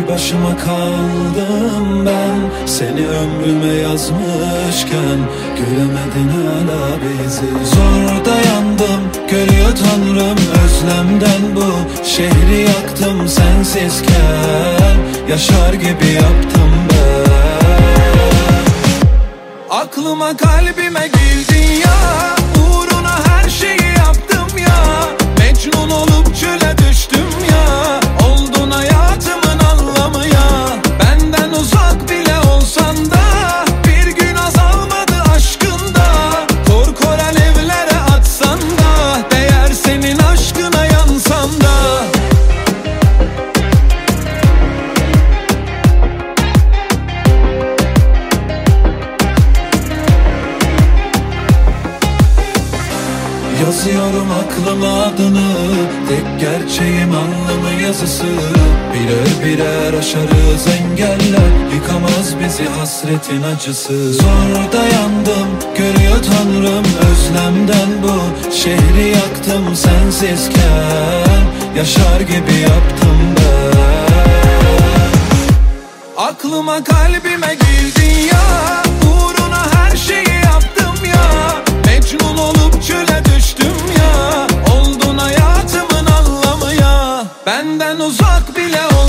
başıma kaldım ben, seni ömrüme yazmışken göremedin hala bizi. Zor dayandım, görüyor Tanrım özlemden bu şehri yaktım sensizken, yaşar gibi yaptım ben. Aklıma kalbime girdin ya, uğruna her şeyi yaptım ya. Mecnun olup çöle düştüm ya, oldun hayatımın anlamı ya. Benden uzak bile olsan da bir gün azalmadı aşkında. Kor alevlere atsan da değer senin aşkına yansam da. Yazıyorum aklıma adını, tek gerçeğim anlamı yazısı. Birer birer aşarız engeller, yıkamaz bizi hasretin acısı. Zor dayandım, görüyor Tanrım özlemden bu şehri yaktım sensizken, yaşar gibi yaptım ben. Aklıma kalbime girdin ya, uğruna her şeyi yaptım ya. Mecnun olup çöle düştüm ya, oldun hayatımın anlamı ya. Benden uzak bile